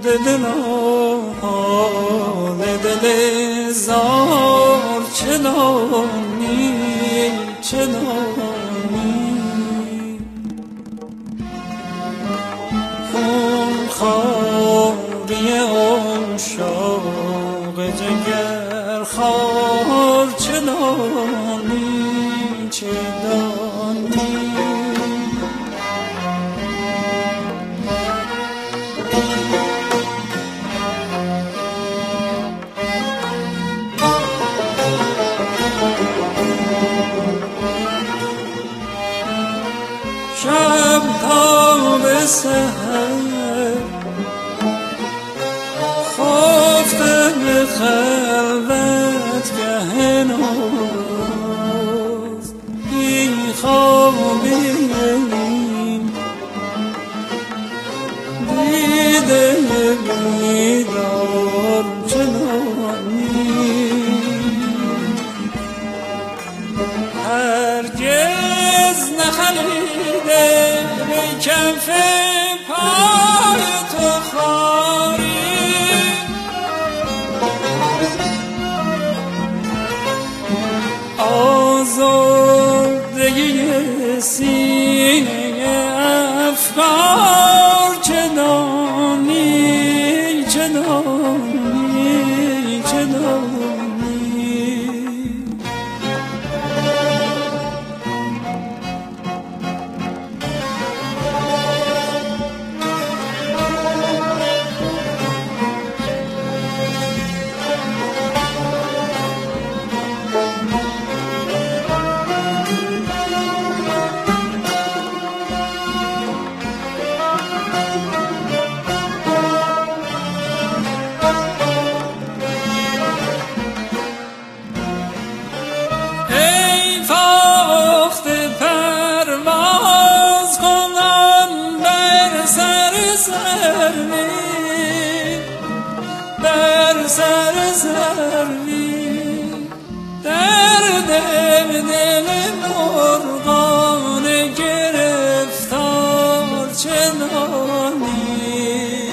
حال دل زار چه دانی چه دانی خون خواری عشاق جگر خار چه دانی چه دانی شب تا به سحر خفته به خلوت گه ناز بی خوابیم دیده بیدار چنانی هرگز نخلیده به کف پای تو خاری آزردگی سینه افکار چه دانی چه دانی چه دانی در سر سروی در دل مرغان گرفتار چنانی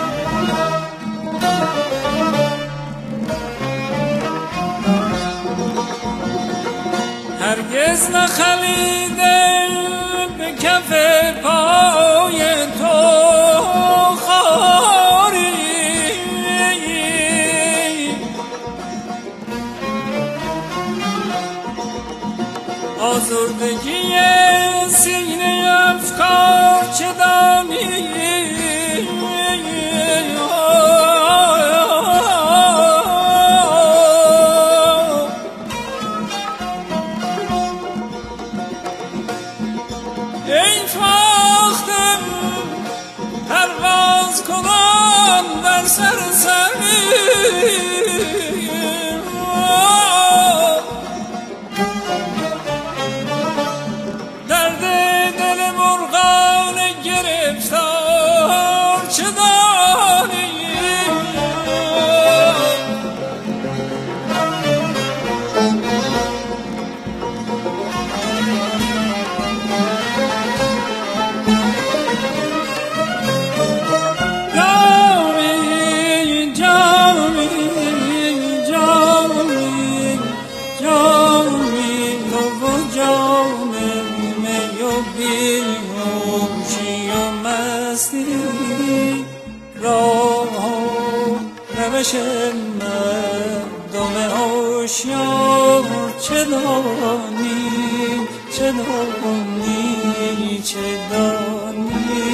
هرگز نخلیده به کف پای تو آزردگی سینه افکار چه دانی ای فاختم پرواز کنان در سر روش مردم هوشیار چه دانی چه دانی چه دانی